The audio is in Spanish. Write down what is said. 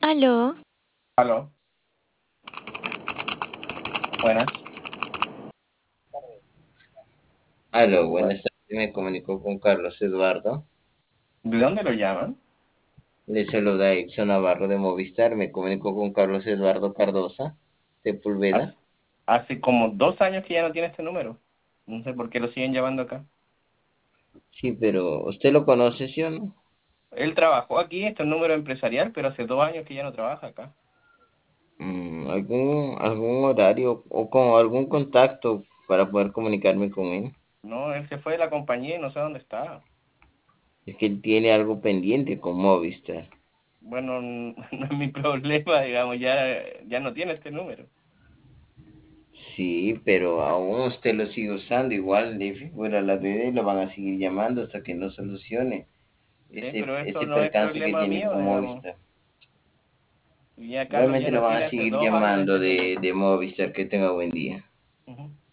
Aló, Aló, buenas. Aló, Bueno, buenas tardes. Me comunicó con Carlos Eduardo. ¿de dónde lo llaman? Le saluda Exxon Navarro de Movistar. Me comunicó con Carlos Eduardo Cardosa de Pulveda. Hace, hace como 2 años que ya no tiene este número. No sé por qué lo siguen llamando acá. Sí, pero ¿usted lo conoce, sí o no? Él trabajó aquí, este es un número empresarial, pero hace 2 años que ya no trabaja acá. ¿Algún horario o con algún contacto para poder comunicarme con él? No, él se fue de la compañía y no sé dónde está. Es que él tiene algo pendiente con Movistar. Bueno, no es mi problema, digamos, ya no tiene este número. Sí, pero aún usted lo sigue usando. Igual le figura la duda y lo van a seguir llamando hasta que no solucione Sí, ese, pero eso ese no es percance que problema tiene mío, con digamos. Movistar. Y ya Carlos ya Igualmente lo no van a tiene hace seguir 2 años llamando este de, teléfono. de Movistar. Que tenga buen día. Ujú.